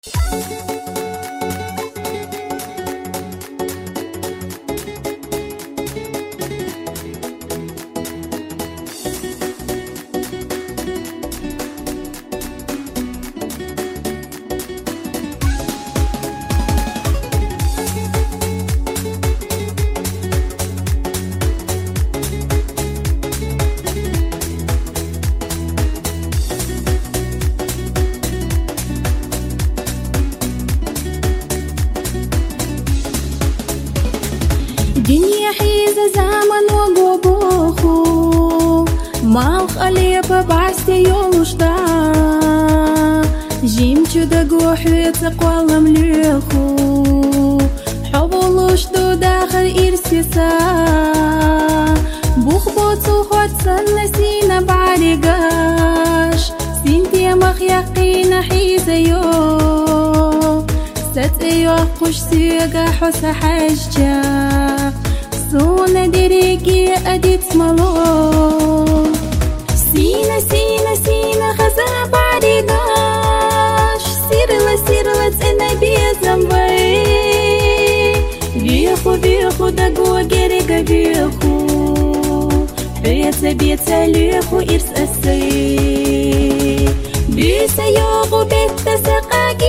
دنيا حيزة زمن وقبوخو مال خليبة بعستي يولشتا جيمتو دقو حويت قوالا مليخو حبولوش دو داخل إرسيسا بوخ بوتو خوتسن نسينا بعرقاش سنتي مخ يقين حيزة يو ست ايوه قش سيقا حس حجا سونا دريقي أديت ملو سينا سينا سينا خزا بعرقاش سيرلا سيرلا تسنا بيزم بي بيخو بيخو دقو جريقا بيخو بيتا بيتا ليخو إرس أسي بيسا يوغو بيتا سقاك